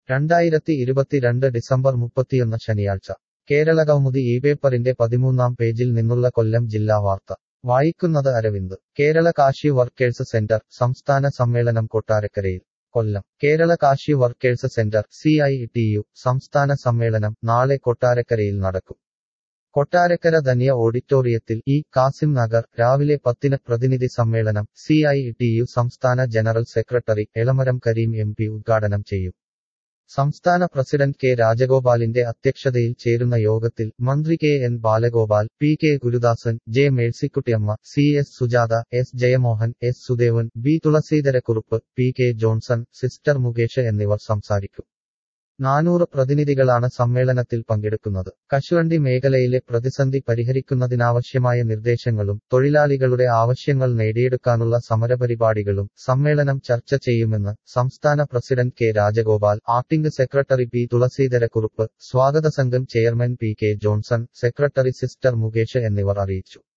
2022 December 31 ശനിയാഴ്ച കേരളകൗമുദി ഇപേപ്പറിന്റെ 13-ാം പേജിൽ നിന്നുള്ള കൊല്ലം ജില്ലാ വാർത്ത വായിക്കുന്നത് Aravind. Kerala cashew workers centre സംസ്ഥാന സമ്മേളനം കൊട്ടാരക്കരയിൽ. Kollam. Kerala cashew workers centre CITU സംസ്ഥാന സമ്മേളനം നാളെ കൊട്ടാരക്കരയിൽ നടക്കും. കൊട്ടാരക്കര ധന്യ ഓഡിറ്റോറിയത്തിൽ കാസിം നഗർ രാവിലെ 10-ന് പ്രതിനിധി സമ്മേളനം CITU സംസ്ഥാന general secretary Elamaram Kareem MP ഉദ്ഘാടനം ചെയ്യും. സംസ്ഥാന പ്രസിഡന്റ് കെ രാജഗോപാലിന്റെ അധ്യക്ഷതയിൽ ചേരുന്ന യോഗത്തിൽ മന്ത്രി KN Balagopal, PK Gurudasan, J Mercykuttyamma, CS Sujatha, S Jayamohan, S Sudevan, B Thulaseedharakurup, PK Johnson, sister Mukesh എന്നിവർ സംസാരിക്കും. 400 പ്രതിനിധികളാണ് സമ്മേളനത്തിൽ പങ്കെടുക്കുന്നത്. കശുവണ്ടി മേഖലയിലെ പ്രതിസന്ധി പരിഹരിക്കുന്നതിനാവശ്യമായ നിർദ്ദേശങ്ങളും തൊഴിലാളികളുടെ ആവശ്യങ്ങൾ നേടിയെടുക്കാനുള്ള സമരപരിപാടികളും സമ്മേളനം ചർച്ച ചെയ്യുമെന്ന് സംസ്ഥാന president K Rajagopal, acting secretary P Thulaseedharakurup, സ്വാഗത സംഘം chairman PK Johnson, secretary sister Mukesh എന്നിവർ അറിയിച്ചു.